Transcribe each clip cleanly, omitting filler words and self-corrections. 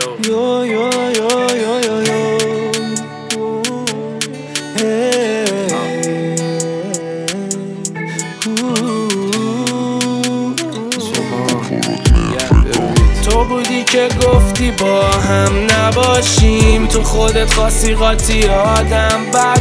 Yo, yo, yo, yo, yo, yo. Hey. تو بودی که گفتی با هم نباشیم، تو خودت خواستی قاطی آدم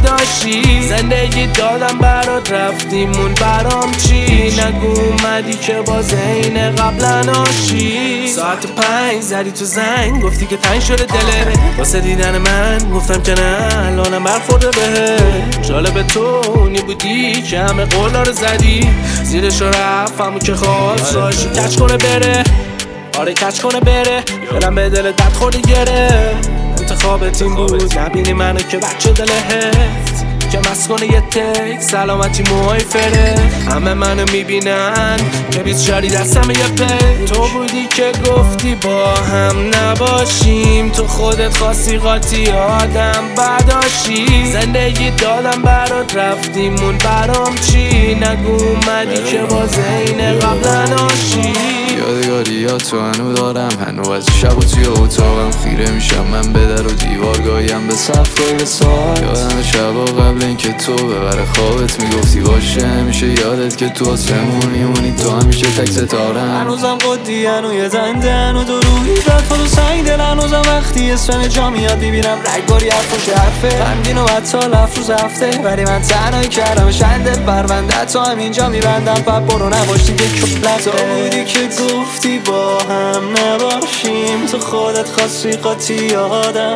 بداشی. زندگی دادم برات رفتیمون برام چی؟ نگو اومدی که باز اینه قبلا آشی. ساعت 5 زدی تو زنگ گفتی که تنگ شده دلت واسه دیدن من، گفتم که نه الانم برخورده بهت. جالب تو اونی بودی که همه قولا رو زدی زیرشو رفت همون که خواست راهشو کچ کنه بره. آره کچ کنه بره، دلم به دل دد خورده گره. انتخابت این بود نبینی منو که بچه دلهت که مسکنه یه تک سلامتی موهای فره. همه منو میبینن که 24 دستم یه پی. تو بودی که گفتی با هم نباشیم، تو خودت خواستی قاطی آدم بداشی. زندگی دادم برات رفتیمون برام چی؟ نگو اومدی که باز اینه قبلا آشی. یادگاری تو هنو دارم، هنو از شب و توی اتاقم خیره میشم من به در و دیوار، گاهیم به صفای ساعت. یادم شبا قبل اینکه تو ببره خوابت میگفتی باشه میشه یادت که تو آسمون میمونی، تو همیشه تک ستارم. هنوزم قدی هنو یه زنده هنو دو روحی رد و سنگ دل. هنوزم وقتی اسم جا میاد میبینم رگباری حرف و شرفه. غمگین و حتی لفت روز هفته ولی من تنهایی کردم شنده پرونده تا همینجا میبندم. بعد برو نباشی که کلت بودی که گفتی با هم نباشیم، تو خودت خواستی قاطی آدم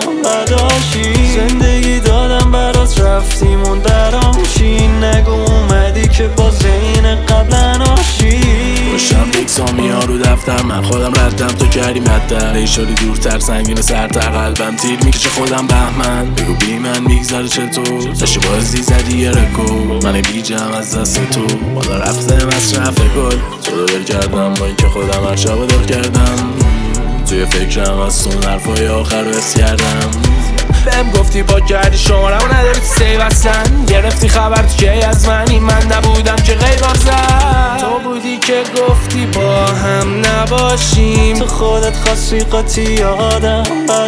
بداشی. زندگی دادم برات رفتیمون برام چی؟ نگو اومدی که باز اینه قبلا آشی. باشم اکسامی ها رو دفتر من خودم ردم تو کردی مدر. ایشاری دورتر سنگین سرتر قلبم تیر میکشه خودم بهمن. بگو بی من میگذره چطور داشتی بازی زدی یه رکو من بیجم از دست تو. بالا رفته مصرف گل تو رو بل کردم با اینکه خودم هر شب دار کردم. توی فکرم از سون حرفای آخر رو حس کردم. بهم گفتی با کردی شمارمو نداری تو سیو اصلا. گرفتی خبر تو کی از منی؟ من نبودم که غیبم زد. تو بودی که گفتی با هم نباشیم، تو خودت خواستی قاطی آدم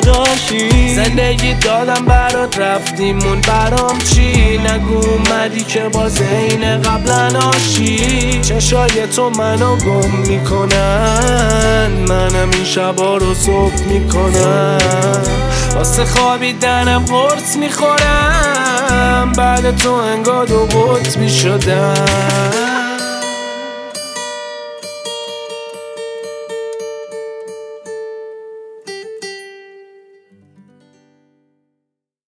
بداشی. زندگی دادم برات رفتیمون برام چی؟ نگو اومدی که باز اینه قبلا آشی. چشای تو منو گم میکنن، منم این شبا رو صبح میکنم. واسه خوابیدنم قرص میخورم، بعد تو انگار دو قطبی شدم.